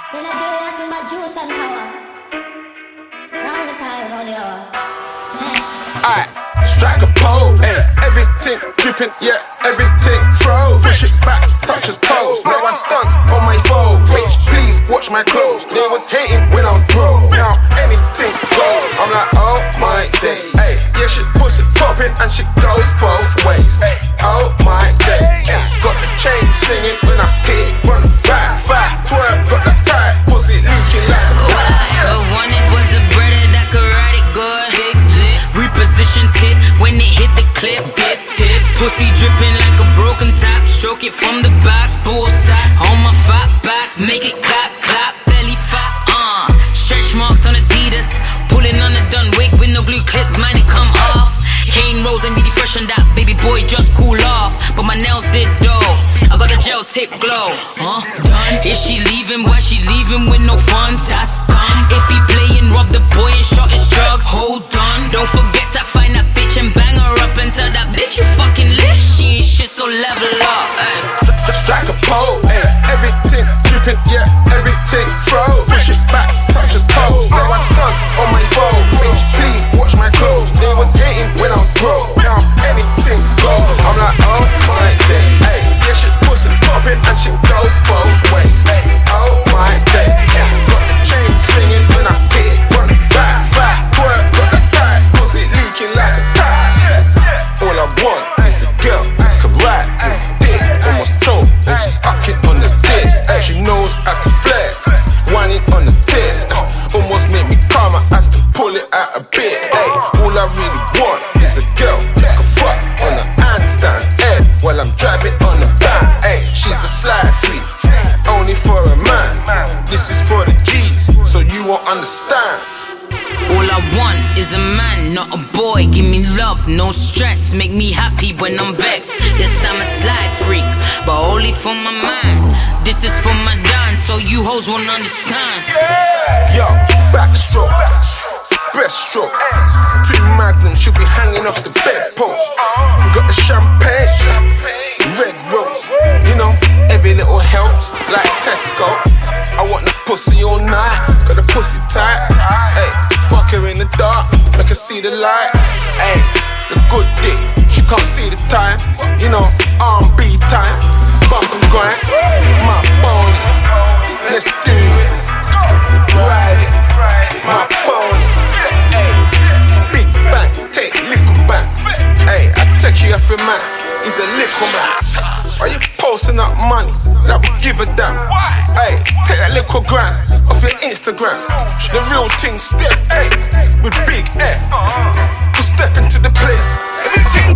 So they do nothing but juice and power. Round the time, round the hour. Alright, strike a pole, everything dripping, yeah, everything froze. Push it back, touch your toes. Now I stunt on my foe. Bitch, please watch my clothes. They was hating when I was broke. Now anything goes. I'm like, oh my days. Hey, yeah, shit pussy popping and shit goes both ways. Oh my days. Hey, got the chain swinging when I hit from the back. Fat 12, got the tight pussy leaking like a All I ever wanted was a brother that could ride it good. Reposition tip when it hit the clip, dip, dip. Pussy dripping like a broken tap. Stroke it from the back, bullseye on my fat back. Make it clap, clap, belly fat. Stretch marks on Adidas. Pulling on the done wig with no glue clips, man, it come off. Cane rolls and really fresh on that, baby boy, just cool off. But my nails did dough. I got a gel tip glow. Done. Is she leaving? Why she leaving with no funds? That's done. If he playing, rob the boy and shot his drugs. Hold on. Don't forget to find that bitch and bang her up and tell that bitch you fucking lit. She ain't shit, so level up. Just strike a pole, everything dripping, yeah, everything froze. Push it back, touch your toes. Now I stunt on my phone. Bitch, please watch my clothes. They was hating when I was broke. Now anything goes. I'm like, oh my days. Hey, yeah, shit pussy popping and shit goes both ways. Oh my days. Got the chain swinging when I hit from the back. Fat 12, got the tight pussy leaking like a tap. All I want is a girl can ride with dick. Almost choke and she's ucking on the dick. She knows how to flex, whining on the test. Almost made me calm, I had to pull it out a bit. All I really want is a girl that can fuck on the handstand head while I'm driving on the van. She's the slide freak, only for a man. This is for the G's, so you won't understand. All I want is a man, not a boy. Give me love, no stress. Make me happy when I'm vexed. Yes, I'm a slide freak, but only for my man. This is for my dance, so you hoes won't understand. Yeah, yo, backstroke, breaststroke. 2 magnums should be hanging off the bedpost. We got the champagne, red rose. You know, every little helps, like Tesco. I want the pussy all night, got the pussy tight. Hey, fuck her in the dark, make her see the light. Hey, the good dick, she can't see the time. You know, R&B time, bump and grind. My pony, let's do it. Ride it, my pony. Hey, big bang, take little bang. Hey, I take you off your man, he's a little man. Why you posting up money like we give a damn? Hey, take that little gram off your Instagram. The real thing, Steph, hey, with big F. We step into the place, everything